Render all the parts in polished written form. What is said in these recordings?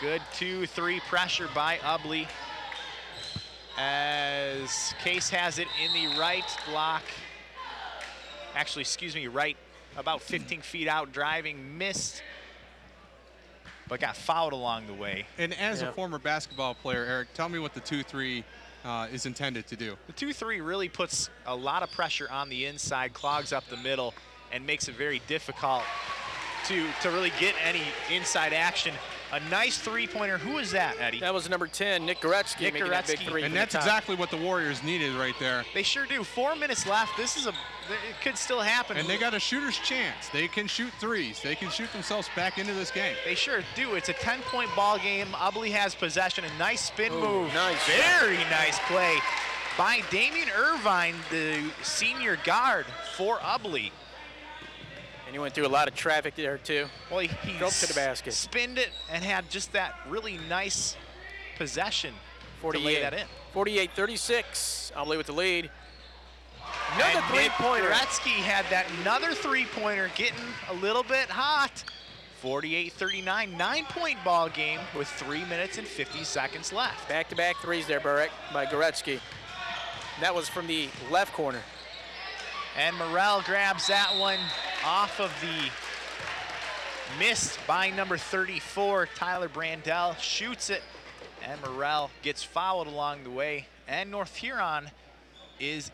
Good 2-3 pressure by Ubly. As Case has it in the right block. Actually, excuse me, right about 15 feet out, driving, missed, but got fouled along the way. And as a former basketball player, Eric, tell me what the 2-3 is intended to do. The 2-3 really puts a lot of pressure on the inside, clogs up the middle, and makes it very difficult to really get any inside action. A nice three-pointer. Who is that, Eddie? That was number 10, Nick Goretzky, making that big three. And that's exactly what the Warriors needed right there. They sure do. 4 minutes left. This is it could still happen. And they got a shooter's chance. They can shoot threes. They can shoot themselves back into this game. They sure do. It's a 10-point ball game. Ubly has possession. A nice spin move. Nice. Very nice play by Damian Irvine, the senior guard for Ubly. And he went through a lot of traffic there, too. Well, he drove to the basket. Spinned it and had just that really nice possession to lay that in. 48-36, Ubly with the lead. Another three-pointer. Goretzky had that another three-pointer, getting a little bit hot. 48-39, 9-point ball game with 3 minutes and 50 seconds left. Back-to-back threes there, by Goretzky. That was from the left corner. And Morrell grabs that one off of the miss by number 34, Tyler Brandel, shoots it, and Morrell gets fouled along the way. And North Huron is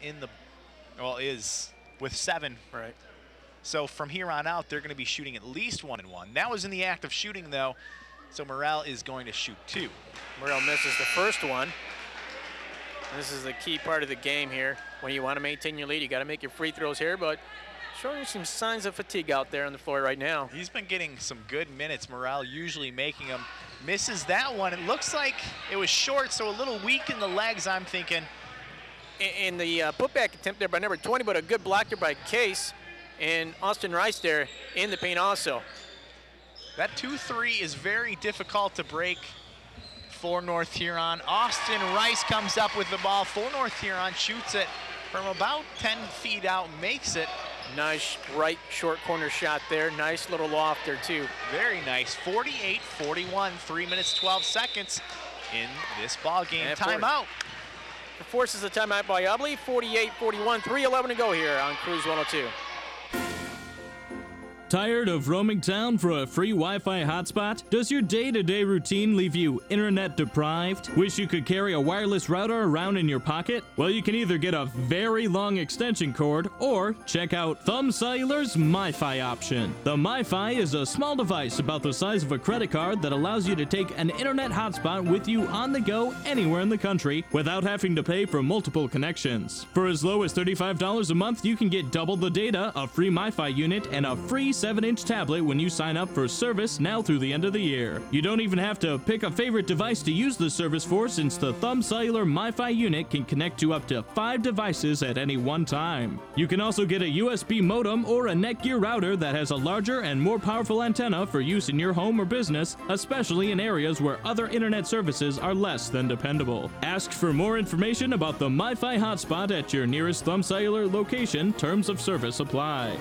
is with 7. Right. So from here on out, they're going to be shooting at least 1 and 1. That was in the act of shooting, though, so Morrell is going to shoot 2. Morrell misses the first one. This is the key part of the game here. When you want to maintain your lead, you got to make your free throws here, but showing some signs of fatigue out there on the floor right now. He's been getting some good minutes. Morrell usually making them. Misses that one. It looks like it was short, so a little weak in the legs, I'm thinking. In the putback attempt there by number 20, but a good block there by Case. And Austin Rice there in the paint also. That 2-3 is very difficult to break for North Huron. Austin Rice comes up with the ball for North Huron, shoots it from about 10 feet out, makes it. Nice right short corner shot there. Nice little loft there too. Very nice. 48-41, 3 minutes, 12 seconds in this ball game. Timeout. Forces a timeout by Ubly. 48-41, 3:11 to go here on Cruise 102. Tired of roaming town for a free Wi-Fi hotspot? Does your day-to-day routine leave you internet deprived? Wish you could carry a wireless router around in your pocket? Well, you can either get a very long extension cord or check out Thumb Cellular's MiFi option. The MiFi is a small device about the size of a credit card that allows you to take an internet hotspot with you on the go anywhere in the country without having to pay for multiple connections. For as low as $35 a month, you can get double the data, a free MiFi unit, and a free 7-inch tablet when you sign up for service now through the end of the year. You don't even have to pick a favorite device to use the service for, since the Thumb Cellular MiFi unit can connect to up to 5 devices at any one time. You can also get a USB modem or a Netgear router that has a larger and more powerful antenna for use in your home or business, especially in areas where other internet services are less than dependable. Ask for more information about the MiFi hotspot at your nearest Thumb Cellular location. Terms of service apply.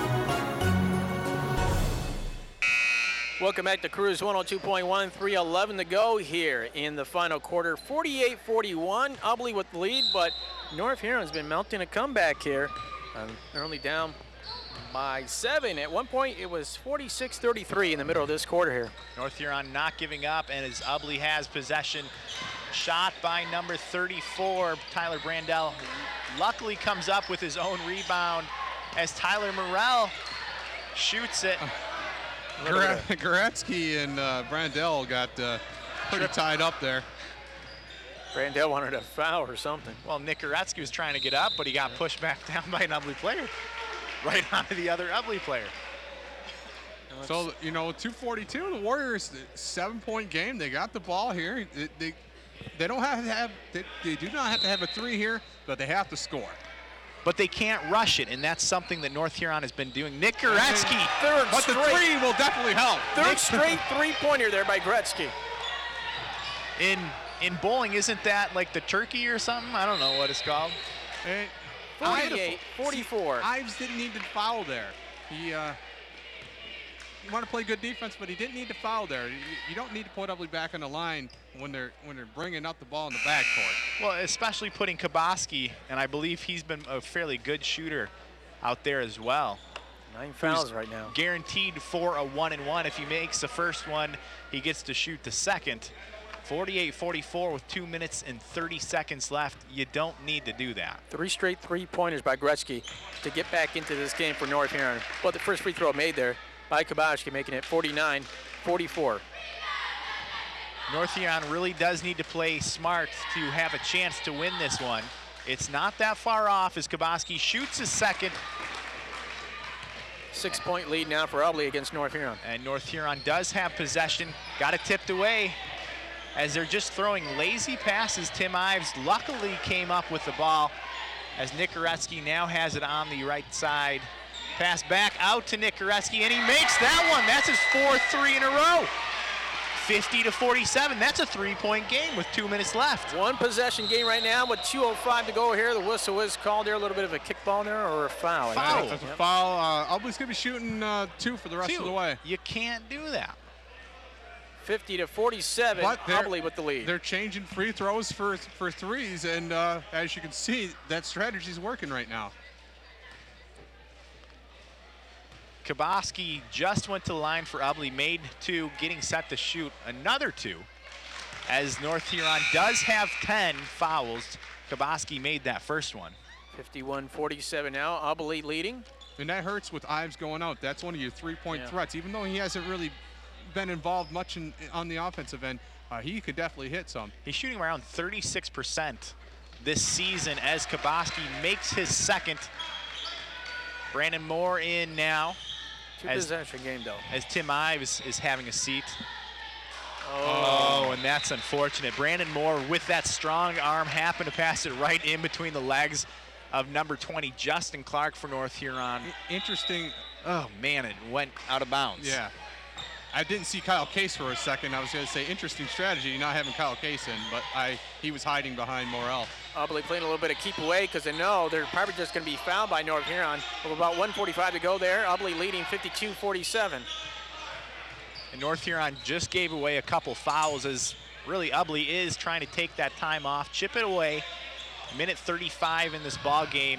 Welcome back to Cruise 102.1, 3:11 to go here in the final quarter. 48-41, Ubly with the lead, but North Huron's been mounting a comeback here. They're only down by 7. At one point, it was 46-33 in the middle of this quarter here. North Huron not giving up, and as Ubly has possession, shot by number 34, Tyler Brandel, luckily comes up with his own rebound as Tyler Morrell shoots it. Goretzky and Brandel got pretty tied up there. Brandel wanted a foul or something. Well, Nick Goretzky was trying to get up, but he got pushed back down by an Ubly player. Right onto the other Ubly player. So, 2:42, the Warriors, 7-point game. They got the ball here. They don't have to have, they do not have to have a 3 here, but they have to score. But they can't rush it, and that's something that North Huron has been doing. Nick Goretzky. But the 3 will definitely help. Third straight three-pointer there by Goretzky. In bowling, isn't that like the turkey or something? I don't know what it's called. 48-44. Ives didn't need to foul there. want to play good defense, but he didn't need to foul there. You don't need to put Ubly back on the line when they're bringing up the ball in the backcourt. Well, especially putting Kaboski, and I believe he's been a fairly good shooter out there as well. 9 fouls right now. Guaranteed for a 1-and-1. If he makes the first one, he gets to shoot the second. 48-44 with 2 minutes and 30 seconds left. You don't need to do that. 3 straight three-pointers by Gretzky to get back into this game for North Huron. But the first free throw made there by Kaboski, making it 49-44. North Huron really does need to play smart to have a chance to win this one. It's not that far off as Kaboski shoots his second. 6-point lead now for Ubly against North Huron. And North Huron does have possession. Got it tipped away as they're just throwing lazy passes. Tim Ives luckily came up with the ball as Nick Goretzky now has it on the right side. Pass back out to Nick Goretzky, and he makes that one. That's his 4th 3 in a row. 50-47. That's a 3-point game with 2 minutes left. One possession game right now with 2:05 to go here. The whistle is called there. A little bit of a kickball there or a foul. Foul. That's a foul. Ubly's going to be shooting 2 for the rest of the way. You can't do that. 50-47, But Ubly with the lead. They're changing free throws for threes, and as you can see, that strategy's working right now. Kaboski just went to the line for Ubly, made 2, getting set to shoot another 2. As North Huron does have 10 fouls, Kaboski made that first one. 51-47 now, Ubly leading. And that hurts with Ives going out. That's one of your 3-point threats. Even though he hasn't really been involved much on the offensive end, he could definitely hit some. He's shooting around 36% this season as Kaboski makes his second. Brandon Moore in now. 2 possession game though. As Tim Ives is having a seat. Oh, and that's unfortunate. Brandon Moore with that strong arm happened to pass it right in between the legs of number 20, Justin Clark for North Huron. Interesting. Oh man, it went out of bounds. Yeah. I didn't see Kyle Case for a second. I was going to say interesting strategy not having Kyle Case in, but he was hiding behind Morrell. Ubly playing a little bit of keep away because they know they're probably just going to be fouled by North Huron. With about 1:45 to go there, Ubly leading 52-47. And North Huron just gave away a couple fouls as really Ubly is trying to take that time off, chip it away. Minute 35 in this ball game.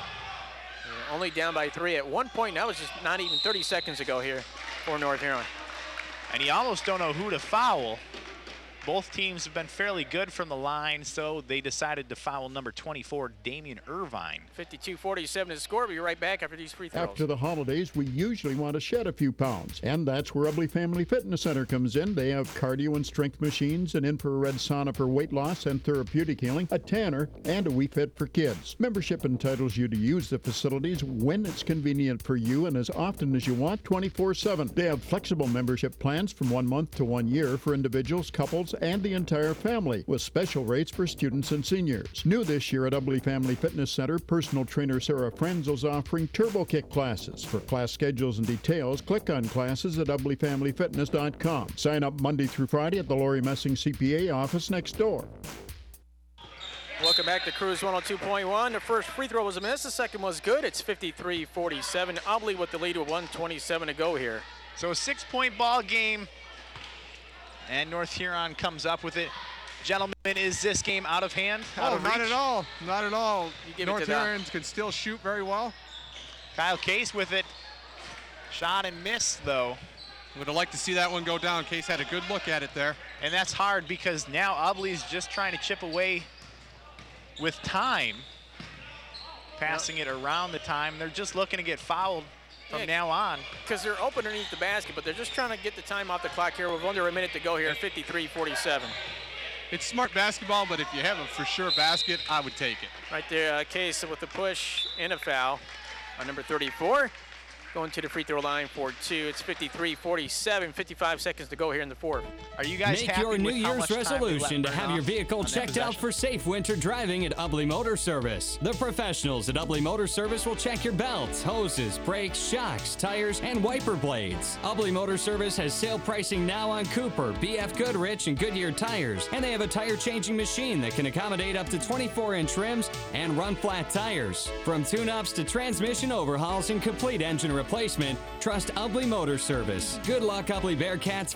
Only down by 3 at one point. That was just not even 30 seconds ago here for North Huron. And you almost don't know who to foul. Both teams have been fairly good from the line, so they decided to foul number 24, Damian Irvine. 52-47 to score. We'll be right back after these free throws. After the holidays, we usually want to shed a few pounds, and that's where Ubly Family Fitness Center comes in. They have cardio and strength machines, an infrared sauna for weight loss and therapeutic healing, a tanner, and a Wii Fit for kids. Membership entitles you to use the facilities when it's convenient for you and as often as you want, 24/7. They have flexible membership plans from 1 month to 1 year for individuals, couples, and the entire family, with special rates for students and seniors. New this year at Ubly Family Fitness Center, personal trainer Sarah Frenzel is offering Turbo Kick classes. For class schedules and details, click on classes at ublyfamilyfitness.com. Sign up Monday through Friday at the Lori Messing CPA office next door. Welcome back to Cruise 102.1. The first free throw was a miss. The second was good. It's 53-47. Ubly with the lead with 1:27 to go here. So a 6-point ball game, and North Huron comes up with it. Gentlemen, is this game out of hand? Out of not reach? at all. Not at all. You give it North to that. Huron can still shoot very well. Kyle Case with it. Shot and missed, though. Would have liked to see that one go down. Case had a good look at it there. And that's hard because now Ubly's just trying to chip away with time, passing it around the time. They're just looking to get fouled from now on. Because they're open underneath the basket, but they're just trying to get the time off the clock here with under a minute to go here, 53-47. It's smart basketball, but if you have a for sure basket, I would take it. Right there, Case with the push and a foul on number 34. Going to the free throw line for 2. It's 53-47, 55 seconds to go here in the fourth. Are you guys Make happy your New with how Year's much time we let resolution to burn have your off vehicle on that checked out possession? for safe winter driving at Ubly Motor Service. The professionals at Ubly Motor Service will check your belts, hoses, brakes, shocks, tires, and wiper blades. Ubly Motor Service has sale pricing now on Cooper, BF Goodrich, and Goodyear tires, and they have a tire changing machine that can accommodate up to 24-inch rims and run flat tires. From tune-ups to transmission overhauls and complete engine replacement, trust Ubley Motor Service. Good luck, Ubley Bearcats.